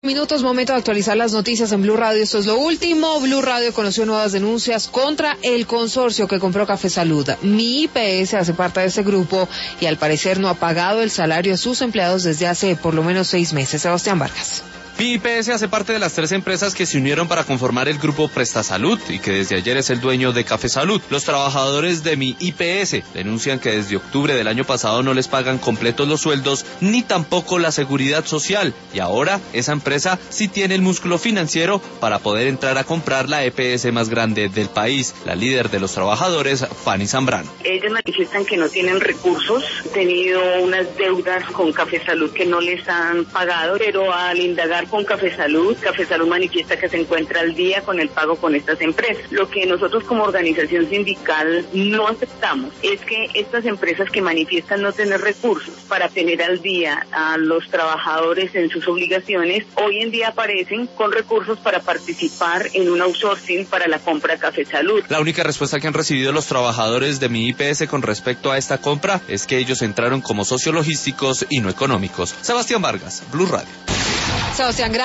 Minutos, momento de actualizar las noticias en Blue Radio. Esto es lo último. Blue Radio conoció nuevas denuncias contra el consorcio que compró Café Salud. Mi IPS hace parte de este grupo y al parecer no ha pagado el salario a sus empleados desde hace por lo menos 6 meses. Sebastián Vargas. Mi IPS hace parte de las 3 empresas que se unieron para conformar el grupo Presta Salud y que desde ayer es el dueño de Café Salud. Los trabajadores de Mi IPS denuncian que desde octubre del año pasado no les pagan completos los sueldos ni tampoco la seguridad social y ahora esa empresa sí tiene el músculo financiero para poder entrar a comprar la EPS más grande del país. La líder de los trabajadores, Fanny Zambrano. Ellos manifiestan que no tienen recursos, han tenido unas deudas con Café Salud que no les han pagado, pero al indagar con Café Salud manifiesta que se encuentra al día con el pago con estas empresas. Lo que nosotros como organización sindical no aceptamos es que estas empresas que manifiestan no tener recursos para tener al día a los trabajadores en sus obligaciones, hoy en día aparecen con recursos para participar en un outsourcing para la compra de Café Salud. La única respuesta que han recibido los trabajadores de Mi IPS con respecto a esta compra es que ellos entraron como sociologísticos y no económicos. Sebastián Vargas, Blue Radio. Sebastián,